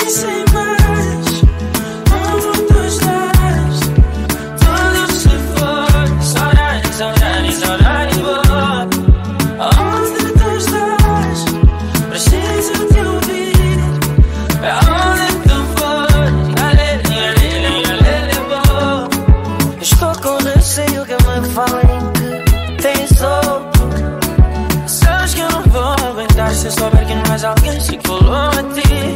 sem mais. Onde tu estás? Tudo se foi. Saudade, saudade, saudade boa. Onde tu estás? Preciso te ouvir. Aonde tu foi? Galele, galele, galele boa. Estou com receio que me falem que tens outro. Sabes que eu não vou aguentar se eu souber que mais alguém se colou a ti.